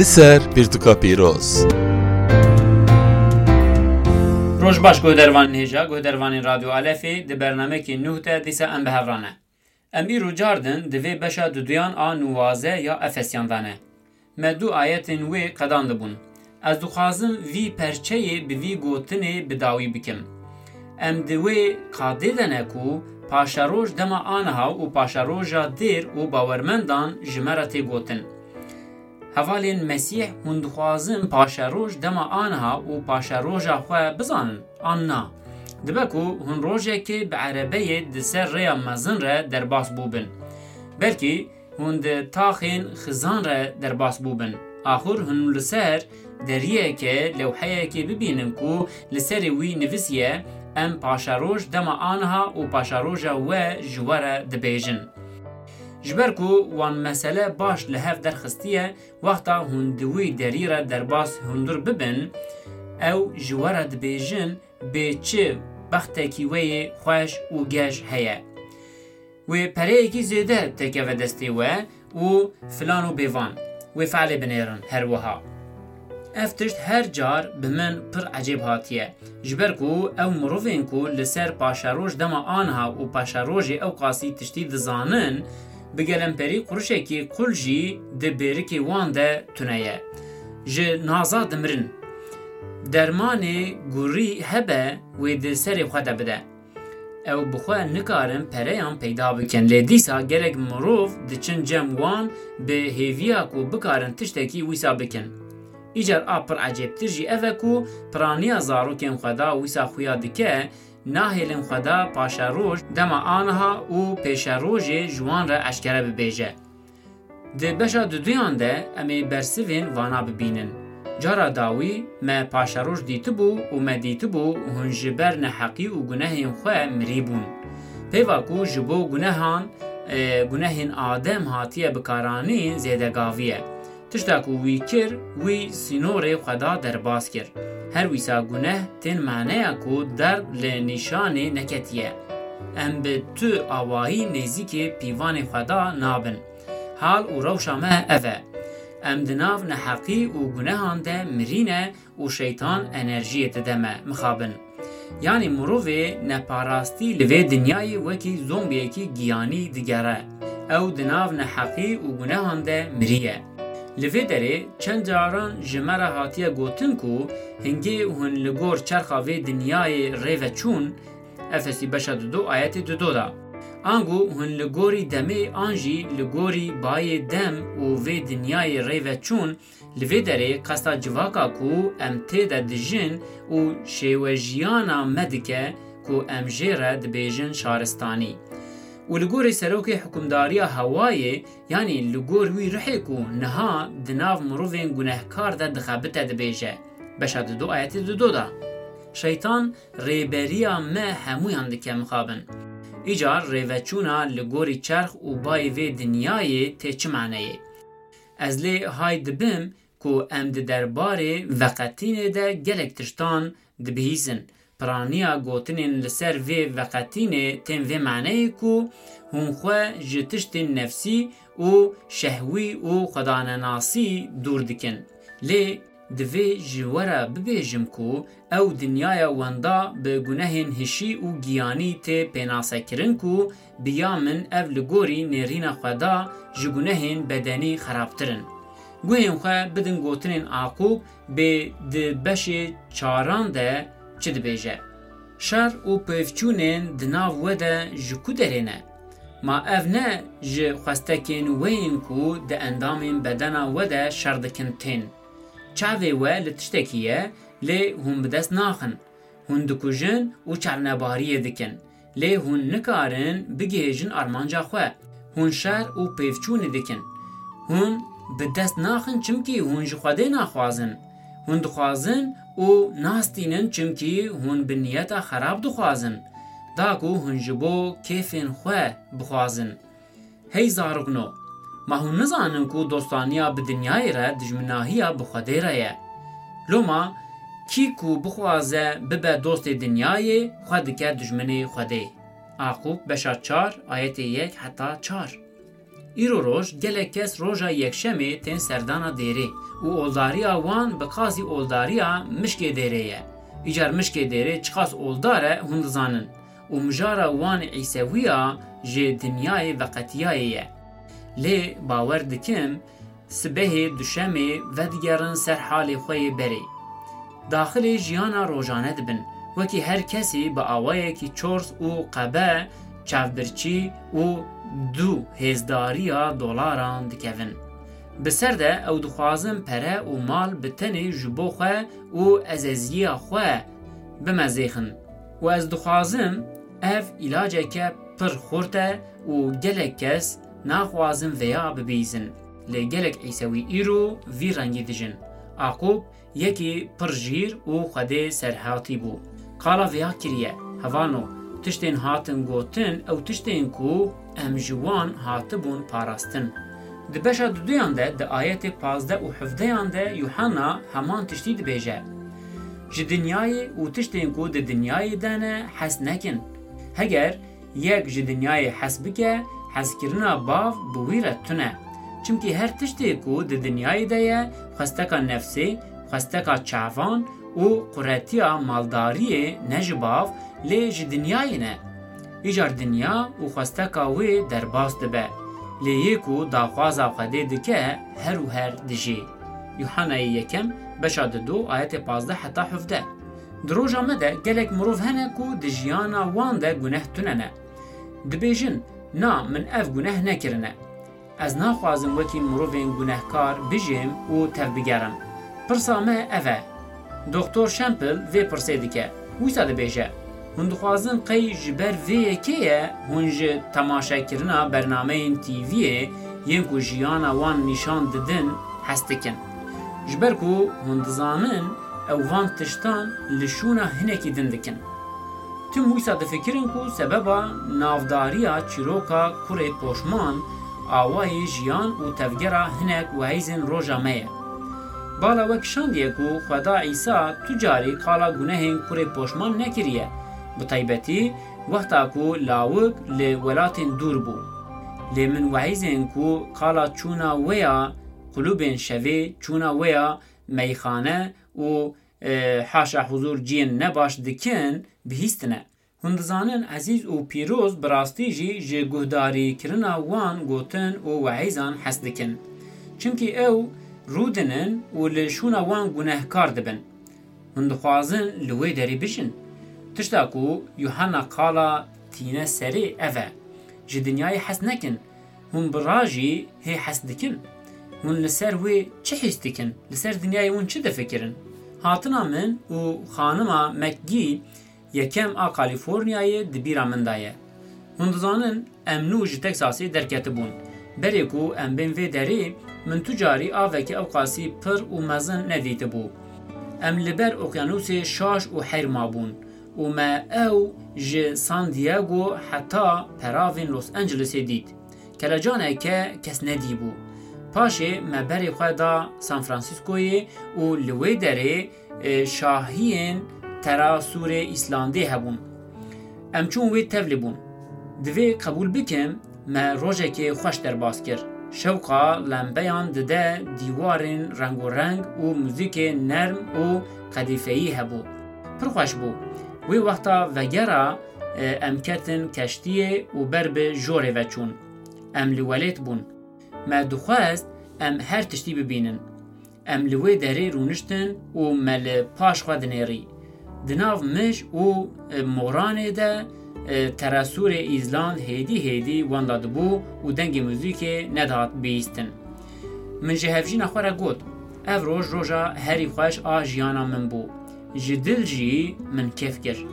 لسر پیرتوکا پیروز روش باش گودروان نیجا گودروان رادیو الفی د برنامه کی نوته دیسه ام به هفرانه ام بیرو جاردن دوی بشا دودیان آ نوازه یا افسیان دانه مدو آیتین وی قدان دبون از دو خازم وی پرچه به وی گوتنه بداوی بکم ام دوی قاده دنه کو پاشاروش دما آنها و پاشاروشا دیر و باورمندان جمرت گوتن هوالین مسیح هند خوازم پاشاروش دما آنها و پاشاروشا خواه بزانن آننا دبکو هن روژه که به عربیه دسر ریا مزن را در باس بوبن بلکه هند تاخین خزان را در باس بوبن آخر هن لسر دریه که لوحه که ببینن کو لسر وی نویسیه ام پاشاروش دما آنها و پاشاروشا و جواره دبیجن جبرکو وان مسئله باش لحف در خستیه وقتا هندوی دری را در باس هندور ببن او جواره دبیجن به چه بختکی وی خوش و گش هیه و پره ایکی زیده تکه و دستی و فلان و بیوان و فعلی بنیرن هر وها افتشت هر جار بمن پر عجیب هاتیه جبرکو او مروفین کو لسر پاشاروش دما آنها و پاشاروش او قاسی تشتی دزانن بگلم پری قرشه کی قلجی ده بیرکی وان ده تونیه جه نازا دمرن درمان گوری هبه و ده سری خواده بده او بخواه نکارن پریان پیدا بکن لیدیسا گرگ مروف ده چن جم وان به هیویا کو بکارن تشتکی ویسا بکن ایجار آپر عجیب ترجی اوه کو پرانیا زارو کن خدا ویسا خویا دکه ناهلن خدا پاشاروش دما آنها و پیشاروش جوان را اشکره ببیجه. ده بشا دویان ده امی برسوین وانا ببینن. جارا داوی ما پاشاروش دیتو بو و ما دیتو بو هنجبر نحقی و گناهین خواه مریبون. پیواکو جبو گناهین آدم هاتیه بکارانی زیده گاویه. تشتاکو وی کر وی سینور خدا در باز کر. هر ویسا گناه تن معنی کو در لنشانه نکتیه. ام به تو آواهی نزیک پیوان خدا نابن. حال و روشامه اوه. ام دناف نحقی و گناهان ده مرینه و شیطان انرژیت دمه مخابن. یعنی مروه نپاراستی لوی دنیای وکی زومبیه کی گیانی دیگره. او دناف نحقی و گناهان ده مریه. لوی داره چند جاران جمره هاتیه گوتن کو هنگی هن لگور چرخا وی دنیای ریو چون افسی بشد دو آیت دو دا آنگو هن لگوری دمه آنجی لگوری بای دم و وی دنیای ریو چون لوی داره قصد جواکا کو ام تیده دجن و شیوجیانا مدکه کو ام جیره دبیجن شارستانی و لگوری سروکی حکمداریا هوایی یعنی لگور وی رحی کو نها دناو مروفین گناهکار ده دخابته دبیجه بشد دو آیت دو دا شیطان ریبریا ما همویان دکه مخابن ایجار ریوچونا لگوری چرخ و بای وی دنیای تی چه معنیه از لی های دبیم کو ام ده درباره وقتین ده گلک تشتان دبیزن پرانیا گوتنین لسر وی وقتینه تن وی معنی کو هم خواه جتشتین نفسی و شهوی و خدانناسی دور دکن. لی دوی جوارا ببیجم کو او دنیای وندا به گناهین هشی و گیانی تی پیناسه کرن کو بیا من او لگوری نیرین خدا جگناهین بدنی خرابترن. گوهیم خواه بدن گوتنین آقوب به دبش چاران ده چه دبیجه؟ شر و پیفچونین دناو وده جکو درینه. ما او نه جه خواستکین وین کو ده اندامین بدنا وده شردکن تین. چاوه و لتشتکیه لی هم بدست ناخن. هن دکو جن و چرنباریه دکن. لی هن نکارن بگیجن آرمانجا خواه. هن شر و پیفچون دکن. هن بدست ناخن چمکی هن جخواده ناخوازن. هن دخوازن و ناستینن چمکی هن بنیتا خراب دخوازن داکو هن جبو کیفین خواه بخوازن هی زارگنو ما هن نزانن کو دوستانیا بدنیای را دجمناهیا بخواده رایه لوما کی کو بخوازه ببه دوست دنیای خواه دکه دجمنی خواده عاقوب بشار 4 آیت 1 حتی 4 ایرو روش گلک کس روژا یکشمی تین سردانا دیره و اولداریا وان بقاسی اولداریا مشک دیره ایجار مشک دیره چخاص اولداره هندزانن و مجارا وان عیسویا جه دنیای وقتیایه لی باور دکم سبه دوشمه و دیگران سر حال خوی بری داخل جیانا روزانه دبن وکی هر کسی با آوائه کی چورس و قبه چافبرچی و دو هزداریا دولاران دکوین بسر ده او دخوازم پره و مال بتنی جبو خواه و ازازیه خواه بمزیخن و از دخوازم اف علاجه که پر خورته و گلک کس ناخوازم ویا ببیزن لی گلک عیسوی ایرو وی رنگی دجن عقوب یکی پر جیر و خوده سرحاتی بو قالا ویا کریه هوانو تشتین هاتن گوتن او تشتین کو امجوان هاتبون پاراستن دبشا دودیان ده آیت 15 و 17 ده یوحنا همان تشتی دبیجه جدنیای و تشتین کو ده دنیای دانه حس نکن هگر یک جدنیای حس بکه حس کرنا باف بویره تونه چمکی هر تشتی کو ده دنیای ده خستکا نفسی خستکا چعفان و قراتیا مالداری نجباف لی جدنیای نه ایجار دنیا و خستکا وی در باس دبه لی یکو داخوازا خده دکه هر و هر دجی یوحنا یکم بشاد 2 آیت 15 حتی 17 دروجا مده گلک مروف هنه کو دجیانا وان ده گناه تننه دبیجن نا من اف گناه نکرنه از ناخوازم وکی مروفین گناهکار بجیم و تف بگرم پرسامه اوه دکتر شمپل وی پرسه دکه ویسا دبیجه هندخوازن قی جبر وی که هنج تماشا کرنا برنامه این تیویه ینکو جیانا وان نشان ددن هستکن جبر کو هندزانن او وان تشتان لشونا هنکی دندکن تم ویسا دفکرن کو سببا نافداریا چیروکا کوره پوشمان آوای جیان و تفگرا هنک و عیزن روژا میه بالا وکشان دیه کو خدا عیسا تجاری قالا گناهین کوره پوشمان نکریه بطیبتی وقتا کو لاوک لولاتین دور بو لی من وعیزن کو قالا چونا ویا قلوبین شوی چونا ویا میخانه و حاشا حضور جین نباش دکن بهیستنه هندزانن عزیز و پیروز براستی جی گهداری کرنا وان گوتن و وعیزان حس دکن چمکی او رودنن و لشونا وان گناهکار دبن هندخوازن لوی داری بشن تشتاکو یوحنا قالا تینه سری اوه جی دنیای حس نکن هم براجی هی حس دکن من لسر وی چه حس دکن لسر دنیای ون چه دفکرن هاتنا من و خانما مکگی یکم کالیفورنیای دبیرا من دایه هندزانن امنو جی تکساسی درکتبون بریکو ام بین وی داری من تجاری آوکی اوقاسی پر و مزن ندیده بو ام لبر اوکیانوس شاش و حیر مابون و ما او جی سان دیاگو حتی پراوین لوس انجلس دید کلجانه که کس ندی بو پاشه ما بری خواه دا سان فرانسیسکوی و لوی داره شاهین ترا سور ایسلندی هبون ام چون وی تفلی بون دوی قبول بکم ما روژه که خوش در باز کر شوقا لمبیان دده دیوارین رنگ و رنگ و موزیک نرم و قدیفهی هبو پر خوش بو وی وقتا وگرا ام کتن کشتیه و برب جوره وچون ام لولیت بون ما دخواست ام هر تشتی ببینن ام لوی داره رونشتن و مل پاش خوا دنیری دناو مش و مورانه ده تراسور ایزلاند هیدی وانداد بو و دنگ موزیک ندهات بیستن من جهفجی نخواره گود اف روژا هری خوش آجیانا من بو جدل جی من کف گر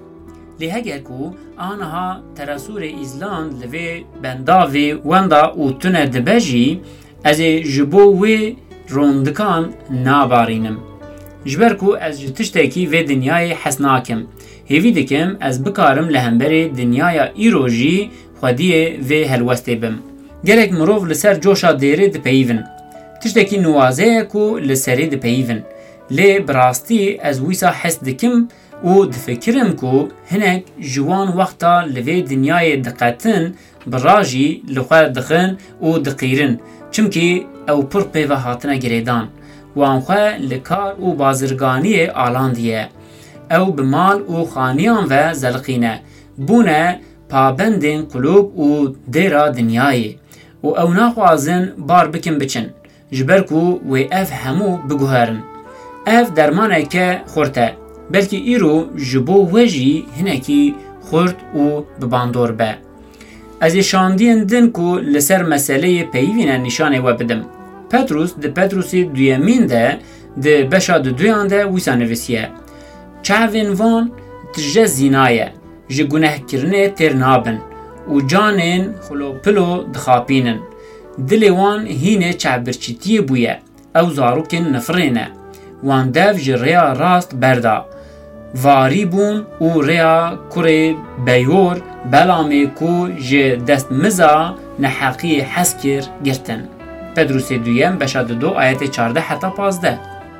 لی هگر کو آنها تراسور ایزلاند لوی بنداوی واندا و تونه دبجی از جبو وی روندکان نابارینم جبر کو از تشتکی و دنیای حسناکم هیوی دکم از بکارم لهمبر دنیای ایروژی خودیه و هلوسته بم گلک مروف لسر جوشا دیره دپیون تشتکی نوازه کو لسری دپیون لی براستی از ویسا حس دکم و دفکرم کو هنک جوان وقتا لوی دنیای دقتن براجی لخوا دخن و دقیرن چمکی او پر پیوه هاتنه گریدان و آنخوا لکار و بازرگانی آلاندیه او بمال و خانیان و زلقینه بونه پابندین قلوب و دیرا دنیای و او ناخوازن بار بکن بچن جبرکو و اف همو بگوهرن اف درمانه که خورته بلکه ایرو جبو وجی هنکی خورد و بباندور به از شاندین دن کو لسر مسئله پیوینه نشانه و بدم پتروس ده پتروسی دویمین ده بشا ده دویان ده ویسا نویسیه چاوین وان تجه زینایه جه گناه کرنه تر نابن و جانین خلو پلو دخابینن دل وان هینه چعبرچیتی بویه او زاروکن نفرینه وان دف جه ریا راست بردا واری بون و ریا کره بیور بلامه کو جه دست مزا نحقی حسکر گرتن پدروس دویم بشاد دو آیت 14 حتی 15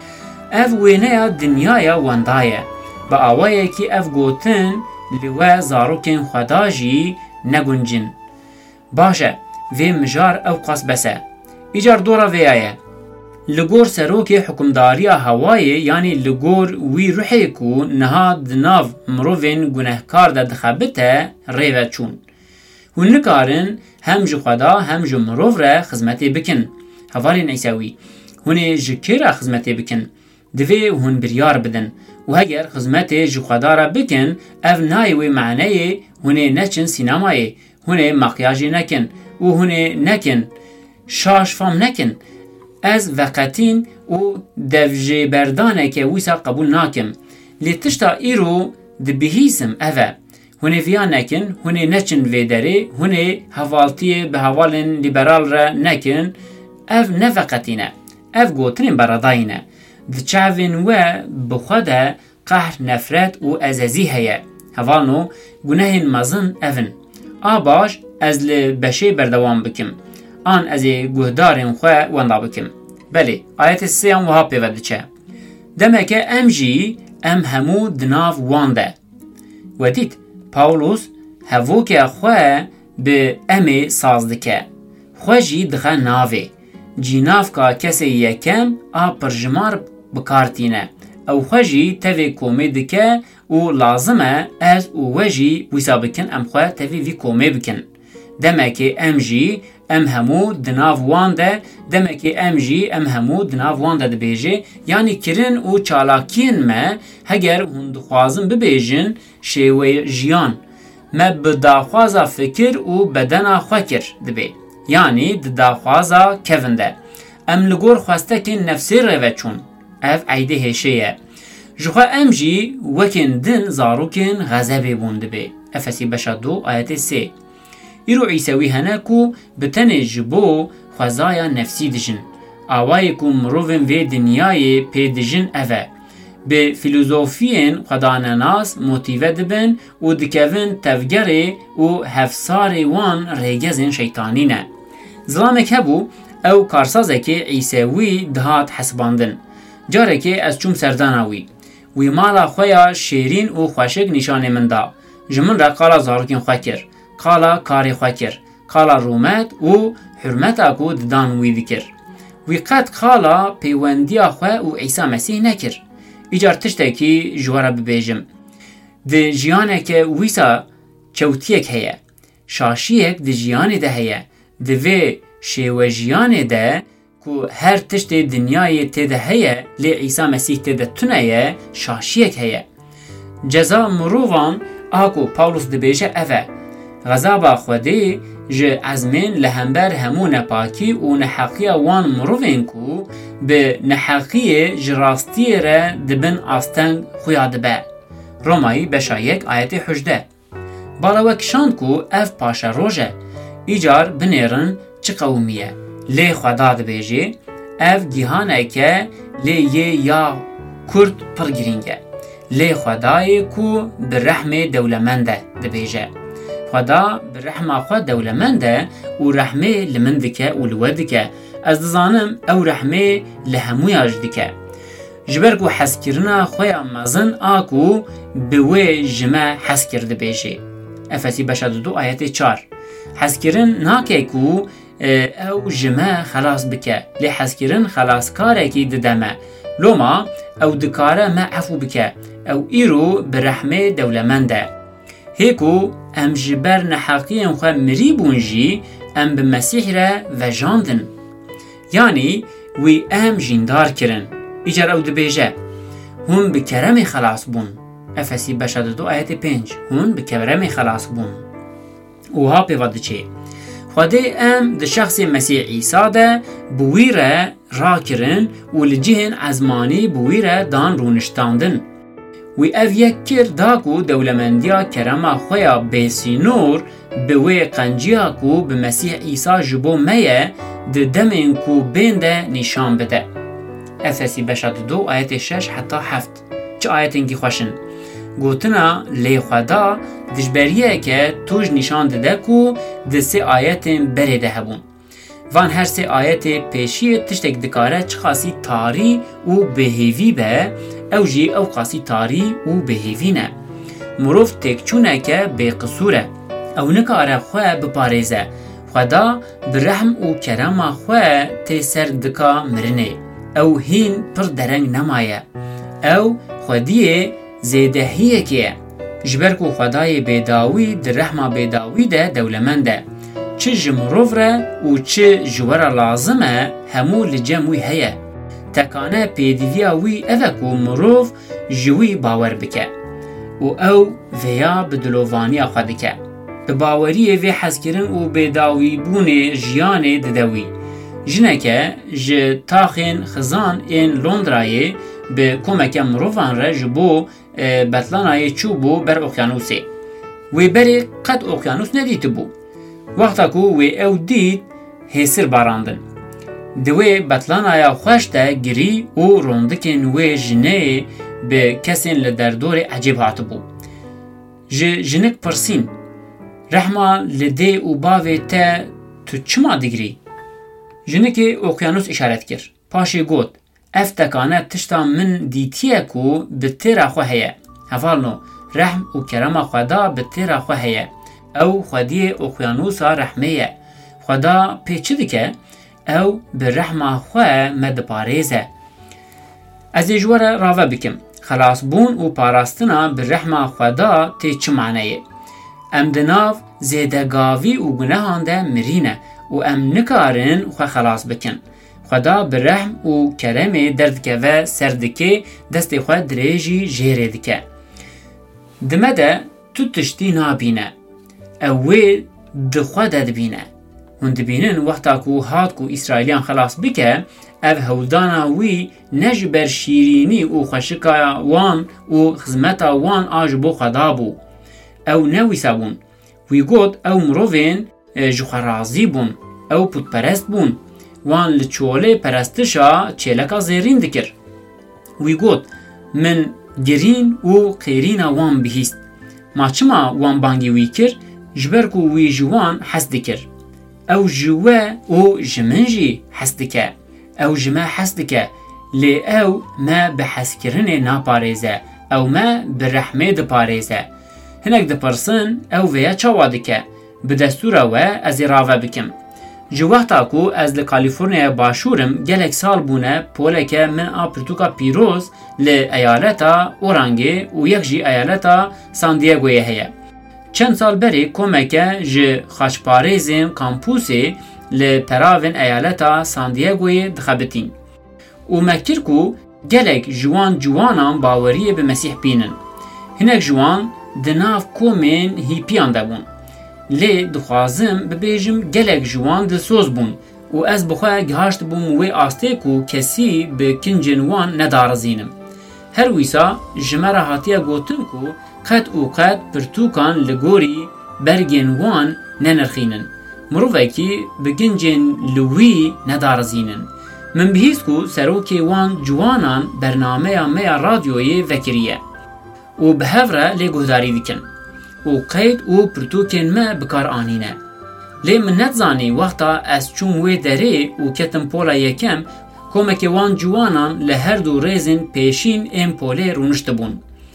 اف وینه دنیای واندایه با آوائه که اف گوتن لوه زاروکن خداجی نگنجن باشه وی مجار او قاس بسه ایجار دورا ویایه لگور سروک حکمداری هوایی یعنی لگور وی روحی کو نهاد ناو مروین گناهکار ده دخبته ریوه چون هون نکارن هم جو خدا هم جو مروو را خدمتی بکن هوالین ایساوی هون جکی را خدمتی بکن دوی هون بریار بدن و اگر خدمت جو خدا را بکن او نایوی معنی هون نچن سینمایی هون مقیاجی نکن و هون نکن شاش فام نکن از وقتین و دوجه بردانه که ویسا قبول ناکم لی تشتا ایرو دبهیسم اوه هونه ویا نکن هونه نچن ویدره هونه حوالتی به حوالن لیبرال را نکن او نفقتینه او گوترین براداینه دچاوین و بخوده قهر نفرت و ازازی هیه حوالنو گناهین مزن اون آباش از لبشه بردوام بکم آن از گهدارین خواه وندا بکم بله آیت 3 هم وها پیوده چه دمکه ام جی ام همو دناف وانده و دید پاولوس هفوک خواه به امی سازدکه خواه جی دخه ناوه جی ناف که کسی یکم پرجمار بکارتینه او خواه جی تاوی کومه دکه و لازمه از او وجی ویسا بکن ام خواه تاوی وی کومه بکن دمکه ام جی ام همو دناف وانده دمکه ام جی ام همو دناف وانده دبیجه یعنی کرن و چالاکین ما هگر هون دخوازم ببیجن شیوه جیان ما بداخوازا فکر و بدنا خوکر دبی یعنی داخوازا کونده ام لگور خواسته که نفسی روه چون اف عیده هشیه جخوا ام جی وکن دن زاروکن غزبه بونده بی افسی بشا 2 آیت 3 ایرو عیسوی هنکو بتنه جبو خوزایا نفسی دجن آوای کو مروون و دنیای پی دجن اوه به فیلوزوفین خدانناس موتیوه دبن و دکوین تفگره و هفسار وان ریگزن شیطانینه ظلامک هبو او کارسازه که عیسوی دهات حسباندن جاره که از چوم سردانوی وی مالا خویا شیرین و خوشک نشانه من دا جمن را قالا زاروکین خوکر قالا کاری خوکر قالا رومت و حرمت اکو ددان وی دکر وی قد قالا پیوندی خواه و عیسی مسیح نکر ایجار تشته که جوارا ببیجم ده جیانه که ویسا چوتیک هیا شاشیک ده جیانه ده هیا ده وی شیوه جیانه ده که هر تشت دنیای تیده هیا لی عیسی مسیح تیده تونه شاشیک هیا جزا مروان آکو پاولوس ده بیجه اوه غذابا خودی جه ازمین لهمبر همو نپاکی و نحقی وان مروین کو به نحقی جراستی را دبن آستنگ خویاد به رومایی بشا 1 آیت 18 بالاوکشان کو اف پاشا روژه ایجار بنیرن چه قومیه لی خدا دبیجی اف گیهانه که لی یا کرد پرگرینگه لی خدای کو برحم دولمنده دبیجه خدا برحمه خود دولمنده و رحمه لمندکه و لودکه از دزانم او رحمه لهمویاج دکه جبر کو حسکرنا خویا مزن آکو بوی جمع حسکر دبیجه. افسی بشد 2 آیت 4 حسکرن ناکه کو او جمع خلاص بکه لی حسکرن خلاص کاره کی ددمه لوما او دکاره ما عفو بکه او ایرو برحمه دولمنده هیکو ام جبر نحقی ام خواه مریبون جی ام بمسیح را و جاندن یعنی وی ام جیندار کرن ایجار او دبیجه هم بکرم خلاص بون. افسی بشد 2 آیت 5 هم بکرم خلاص بون و ها پیواده چه خواده ام ده شخص مسیح عیسی ده بویره را کرن و لجهن ازمانی بویره دان رونشتاندن و او یک کر داکو دولمندیا کرما خویا بیسینور بوی قنجیا کو به مسیح عیسی جبو میه ده دمین کو بینده نشان بده. افسی بشد 2 آیت 6 حتی 7 چه آیت انگی خوشن گوتنا لی خدا دجبریه که توج نشان دده کو ده 3 آیت بریده هبون وان هر 3 آیت پیشی تشتک دکاره چه خاصی تاری و بهیوی به او جی او خاصی تاری و بهیوی نه مروف تکچونه که به قصوره او نکاره خواه بپاريزه خدا برحم و کرم خواه تی سر دکا مرنه او هین پر درنگ نمایه او خودیه زیدهیه که جبرکو خدای بیداوی در رحمه بیداوی ده دولمنده چه جمروف را و چه جوار لازمه همو لجموی هیه تکانه پیدیوی اوکو مروف جوی باور بکه و او ویا بدلووانی خواده که به باوری وی حسکرن و بیداوی بونه جیانه ددوی جنکه ج تاخین خزان این لندرای به کمک مروفان را جبو بطلانای چوبو بر اقیانوسه وی بری قد اقیانوس ندیت بو وقتا کو وی او دید هسر باراندن دوی بطلانای خوشتا گری و روندکن وی جنه به کسین لدردور عجیب هات بو جنک پرسین رحمه لده و باوی تا تو چما دگری؟ جنک اقیانوس اشارت کر پاشی گوت افتکانه تشتا من دیتیه کو به تیرا خواه هفالنو رحم و کرم خدا به تیرا خواه او خودی اقیانوسا رحمه خدا پیچه دکه او به رحمه خواه مد پاریزه از اجوار راوه بکم خلاص بون و پاراستنا به رحمه خدا تی چه معنیه ام دناف زیدگاوی و گناهانده مرینه و ام نکارن خو خلاص بکن خدا برحم و کرم دردکه و سردکه دست خود دریجی جیره دکه دمده تو تشتی نابینه اوی دخوا دبینه هند بینن وقتا کو هات کو اسرائیلیان خلاص بکه او هولدانا وی نجبر شیرینی و خشکا وان و خزمتا وان آجبو خدا بو او نوی سابون وی گود او مروفین جخرازی بون او پودپرست بون وان لچوله پرستشا چیلکا زیرین دکر وی گود من گرین و قیرین وان بهیست ما چما وان بانگی وی کر جبرکو وی جوان حس دکر او جوه و جمنجی حس دکه او جمع حس دکه لی او ما بحس کرن ناپاریزه او ما برحمه دپاریزه هنک دپرسن او ویا چاوا دکه به دستور و از راوه بکم جوهتا کو از لکالیفورنیا باشورم گلک سال بونه پولکه من آپرتوکا پیروز لی ایالتا اورانگی و یک جی ایالتا سان دیگویه هیه چند سال بری کمکه جه خاشپاریزین کامپوسی لی پراوین ایالتا سان دیگویه دخبتین و مکر کو گلک جوانان باوریه به مسیح بینن هنک جوان دناف کومین هیپیان دبون لی دخوازم ببیجم گلک جوان دلسوز بون و از بخواه گهاشت بوم وی آسته کو کسی به کنجن وان ندارزینم هر ویسا جمع هاتیه گوتن کو قد و قد پرتوکان لگوری برگن وان ننرخینن مروفه کی بگنجن لوی ندارزینن من بهیست کو سروکی وان جوانان برنامه میا رادیوی وکریه و به هفره لی گهداری دکن و قید و پرتوکن ما بکار آنینه لی من نتزانی وقتا از چون وی داره و کتم پولا یکم کۆمەکێ وان جوانان لە هەردوو ڕێزن پێشین ئێم پۆلێ ڕونشت بوون.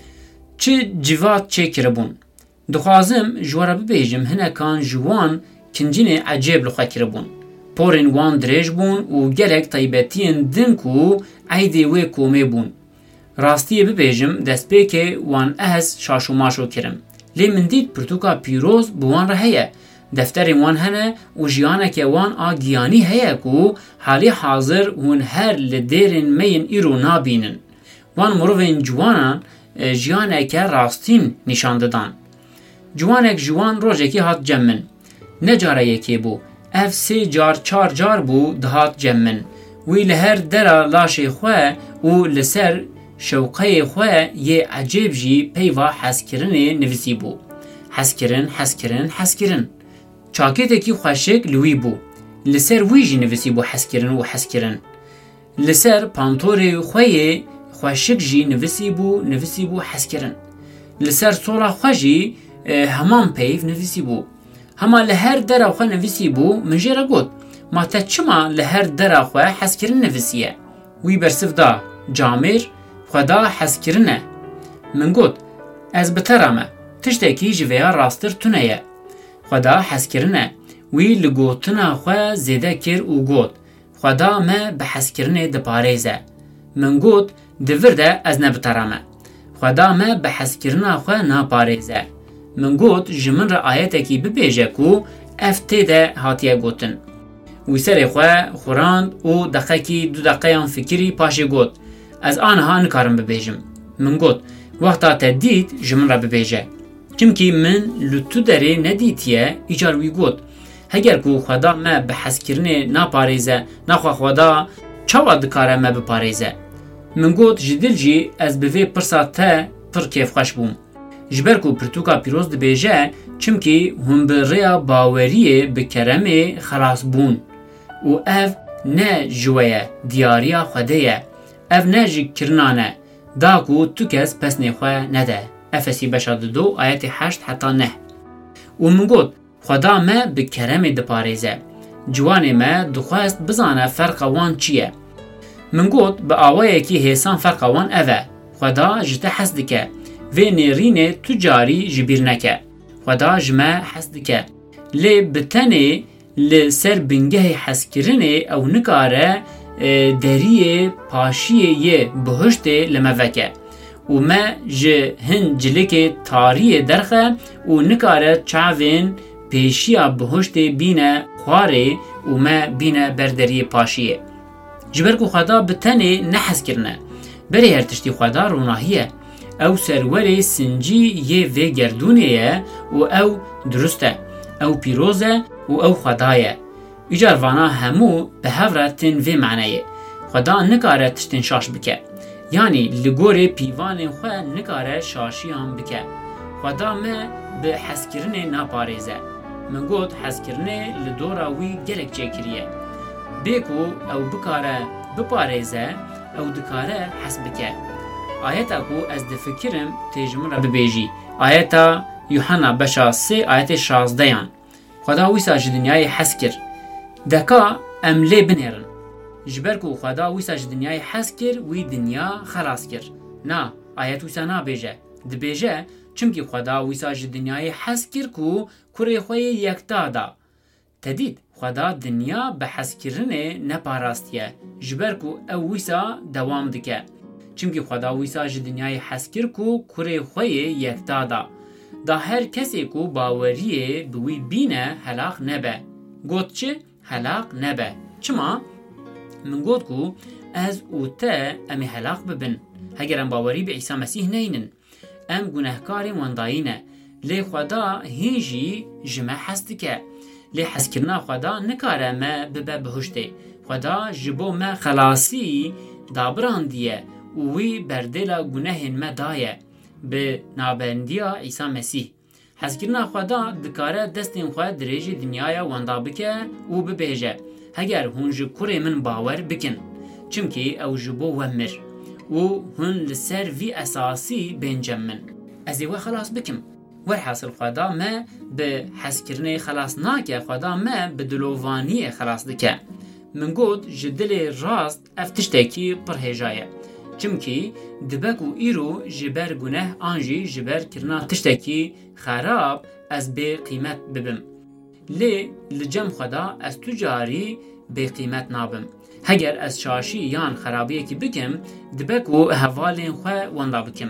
چ جیڤات چێکرەبوون. دخوازم جوارە ببێژم هەنەکان جوان کنجینێ عەجێب لخوا کرەبوون. پۆرên wan dirêj bûn û gelek taybetiyên dink û eydê wê komê bûn. Rastiyê bibêjim destpêkê wan ez şaşomaşo kirim. Lê min dît pirtûka pîroz bi wan re heye. Defterên wan hene û jiyaneke wan a giyanî heye ku halî hazir hûn her li dêrên me yên îro nabînin. Wan mirovên ciwanan jiyaneke rastîn nîşan didan. Ciwanek ji wan rojekê hat cem min. Ne cara yekê bû. Ev 3 car 4 car bû dihat cem min. Wî li her dera laşê xwe û li ser şewqeyê xwe yê ecêb jî peyva hezkirinê nivîsî bû. Hezkirin, hezkirin, hezkirin. Çakêtekî xweşik li wî bû. Li ser wî jî nivîsî bû hezkirin û hezkirin. Li ser pantorê xwe yê xweşik jî nivîsî bû hezkirin. Li ser sola xwe jî heman peyv nivîsî bû. Hema li her dera xwe nivîsî bû min jê re got. Ma te çima li her dera xwe hezkirin nivîsiye? Wî bersiv da camêr xweda hezkirin e. Min got ez bi te re me tiştekî ji vêya rastir tune ye. Xweda hezkirin e. Wî li gotina xwe zêde kir û got xweda me bi hezkirinê diparêze. Min got divir de ez ne bi te re me. Xweda me bi hezkirina xwe naparêze. Min got ji min re ayetekî bibêje ku ev tê de hatiye gotin. Wî serê xwe xurand û deqekî 2 deqeyan fikirî paşê got ez aniha nikarim bibêjim. Min got wexta te dît ji min re bibêje. Çimkî min li tu derê nedîtiye îcar wî got heger ku xweda me bi hezkirinê naparêze naxwe xweda çawa dikare me biparêze. Min got ji dil jî ez bi vê pirsa te pir kêfxweş bûm. Ji ber ku pirtûka pîroz dibêje çimkî hûn bi rêya baweriyê bi keremê xelas bûn û ev ne ji we ye diyariya Xwedê ye. Ev ne ji kirinan e da ku tu kes pesnê xwe nede. Efesî 5:2 ayetê 8 heta 9. û min got xweda me bi keremê diparêze. Ciwanê me dixwest bizane ferqa wan çi ye. Min got bi awayekî hêsan ferqa wan ev e. Xweda ji te hes dike. Vê nêrînê tu carî ji bîr neke. Xweda ji me hes dike. Lê bi tenê li ser bingehê hezkirinê ew nikare deriyê paşiyê yê bihuştê li me veke. û me ji hin cilikê tariyê derxe û nikare çavên pêşiya bihuştê bîne xwarê û me bîne ber deriyê paşiyê. Ji ber ku xweda bi tenê ne hezkirine. Berê her tiştî xweda ronahî ye. Ew serwerê sincî yê vê gerdûnê ye û ew durust e. Ew pîroz e û ew xweda ye. Îcar vana hemû bi hev re tên vê meneyê. Xweda nikare tiştên şaş bike. Yani li gorê pîvanên xwe nikare şaşiyan bike. Xweda me bi hezkirinê naparêze. Min got hezkirinê li dora wî gelek çêkiriye. Bê ku ew bikare biparêze, ew dikare hes bike. Ayeta ku ez difikirim tê ji min re bibêjî. Ayeta Yuhanna 5:3 ayetê 16 Xweda wîsa ji dinyayê hes kir. Deka em lê binêrin. Ji ber ku xweda wîsa ji dinyayê hes kir, wî dinya xelas kir. Na, ayet wîsa nabêje. Dibêje çimkî xweda wîsa ji dinyayê hes kir ku kurê xwe yê yekta da. Te dît xweda dinya bi hezkirinê neparastiye. Ji ber ku ew wîsa dewam dike. Çimkî xweda wîsa ji dinyayê hes kir ku kurê xwe yê yekta da. Da her kesê ku baweriyê bi wî bîne helaq nebe. Got çi? Helaq nebe. Çima? Min got ku ez û te em ê helaq bibin. Heger em bawerî bi İsa Mesîh neynin. Em gunehkarên wendayîne. Lê xweda hîn jî ji me hes dike. Lê hezkirina xweda nikare me bibe bihuştê. Xweda ji bo me xelasî dabirandiye û wî berdêla gunehên me daye bi nabendiya İsa Mesîh. Hezkirina xweda dikare destên xwe dirêjî dinyaya wenda bike û bibêje heger hûn ji kurê min bawer bikin. Çimkî ew ji bo we mir û hûn li ser vî esasî bên cem min. Ez ê we xelas bikim. Werhasil xweda me bi hezkirinê xelas nake, xweda me bi dilovaniyê xelas dike. من گوت جدل راست افتشتکی پر هجایه چمکی دبک و ایرو جبر گناه آنجی جبر کرنا تشتکی خراب از به قیمت ببم لی لجم خدا از تجاری به قیمت نابم هگر از شاشی یان خرابیه کی بکم دبک و حوالین خواه وندا بکم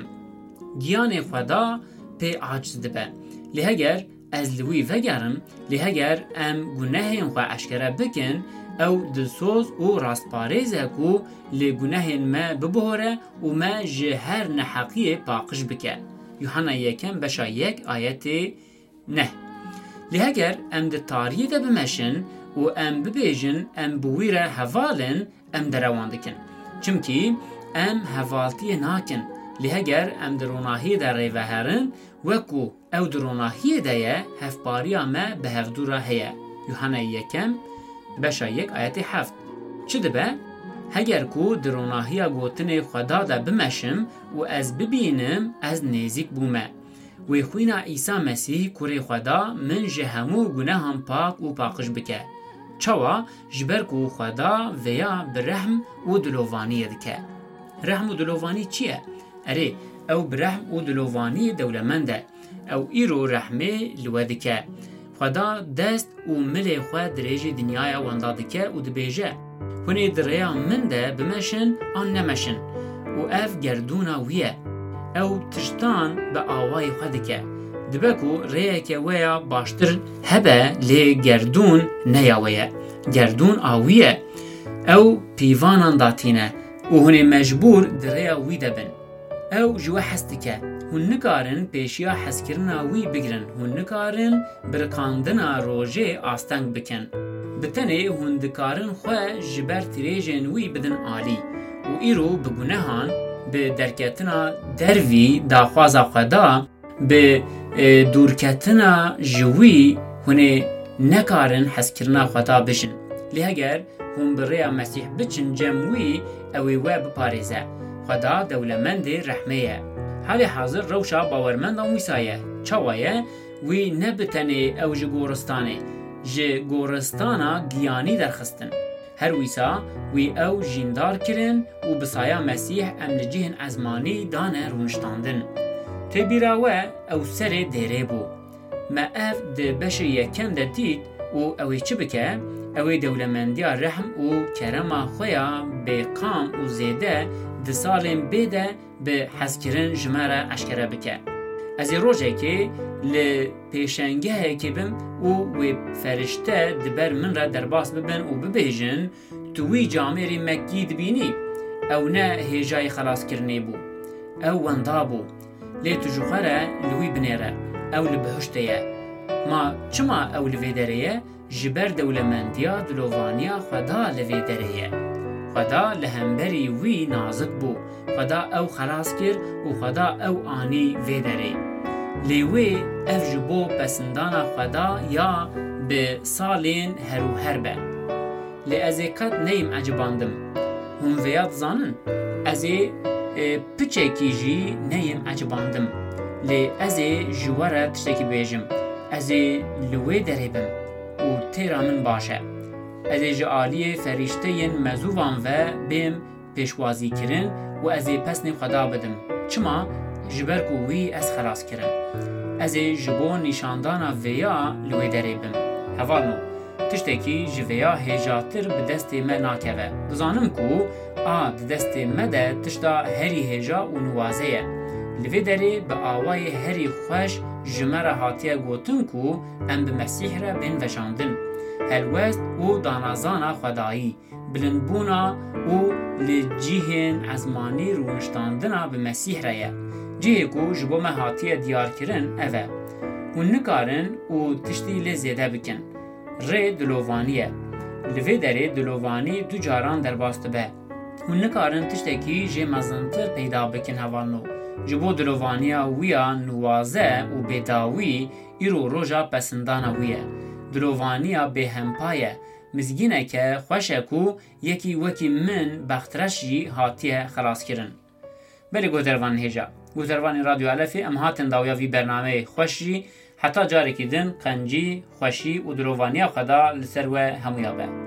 گیان خدا پی عاجز دبه لی هگر از لوی وگرم لی هگر ام گناهین خواه اشکره بکن او دلسوز و راستپارێزە و لێ گوناهێن me ببهۆرە و me ji her neheqiyê paqij bike. Yuhanna yekem beşa yek ayetê neh. Lê heger em di tariyê de bimeşin û em bibêjin em bi wî re hevalin em derewan dikin. Çimkî em hevaltiyê nakin. Lê heger em di ronahiyê de rêveherin wekû ew di ronahiyê de ye hevpariya me bi hevdûra heye. Yuhanna yekem beşa yek ayetê heft. Çi dibe? Heger ku di ronahiya gotinê Xweda de bimeşim û ez bibînim ez nêzik bûme. Wê xwîna İsa Mesîh kurê Xweda min ji hemû gunehan pak û paqij bike. Çawa ji ber ku Xweda vêya bi rehm û dilovaniyê dike. Rehm û dilovanî çi ye? Erê, ew bi rehm û dilovaniyê dewlemend e. Ew îro rehmê li we dike. Xweda dest û milê xwe dirêjê dinyaya wenda dike û dibêje hûnê di rêya min de bimeşin an nemeşin û ev gerdûna wî ye. Ew tiştan bi awayê xwe dike. Dibe ku rêyeke we ya baştir hebe lê gerdûn neya we ye. Gerdûn a wî ye. Ew pîvanan datîne û hûnê mecbûr di rêya wî de bin. Ew ji we hes dike. Hûn nikarin pêşiya hezkirina wî bigirin. Hûn nikarin birikandina rojê asteng bikin. Bi tenê hûn dikarin xwe ji ber tirêjên wî bidin alî. û îro bi gunehan, bi derketina dervî daxwaza Xweda, bi dûrketina ji wî hûnê nekarin hezkirina Xweda bijin. Lê heger hûn bi rêya Mesîh biçin cem wî ew ê we biparêze. Xweda dewlemendê rehmê ye. Halê hazir rewşa bawermendan wîsa ye. Çawa ye? Wî ne bi tenê ew ji goristanê, ji goristana giyanî derxistin. Her wîsa wî ew jîndar kirin û bi saya Mesîh em li cihên ezmanî dane rûniştandin. Têbîra we ew serê dêrê bû. Me ev di beşê yekem de dît û ew ê çi bike? Ew ê dewlemendiya rehm û kerema xwe ya bêqam û zêde di salên bê de bi hezkirin ji me re eşkere bike. Ez ê rojekê li pêşengehekê bim û wê ferişte di ber min re derbas bibin û bibêjin tu wî camêrê Mekkî dibînî. Ew ne hêjayê xelaskirinê bû. Ew wenda bû. Lê tu ji xwe re li wî binêre. Ew li bihiştê ye. Ma çima ew li vê derê ye? Ji ber dewlemendiya dilovaniya Xweda li vê derê ye. Xweda li hemberî wî nazik bû. Xweda ew xelas kir û Xweda ew anî vê derê. Lê wê ev ji bo pesindana Xweda ya bi salên herûher be. Lê ez ê qet neyim ecibandim. Hûn vêya dizanin? Ez ê piçekî jî neyim ecibandim. Lê ez ê ji we re tiştekî bêjim. Ez ê li wê derê bim û têra min baş e. Ez ê ji aliyê ferîşteyên mezûvan ve bêm pêşwazîkirin û ez ê pesnê Xweda bidim. Çima? Ji ber ku wî ez xelas kirim. Ez ê ji bo nîşandana vêya li wê derê bim. Hevalno, tiştekî ji vêya hêjatir bi destê me nakeve. Dizanim ku a di destê me de tişta herî hêja û niwazê ye. Li vê derê bi awayê herî xweş ji me re hatiye gotin ku em bi Mesîh re bên veşandin. Helwest û danazana Xwedayî, bilindbûna û li cihên ezmanî rûniştandina bi Mesîh re ye. Cihê ku ji bo me hatiye diyarkirin ev e. Hûn nikarin û tiştî lê zêde bikin. Rê dilovanî ye. Li vê derê dilovanî du caran derbas dibe. Hûn nikarin tiştekî jê mezintir peyda bikin hevalno. Ji bo dilovaniya wî ya niwaze û bêdawî îro roja pesindana wî ye. Dilovaniya bêhempa ye. Mizgîneke xweş e ku yekî wekî min bextreş jî hatiye xelaskirin. Belê godervanên hêja. Godervanên Radyo Alefê em hatin dawiya vî bernameyê xweş jî heta carekî din qencî, xweşî û dilovaniya Xweda li ser we hemûya be.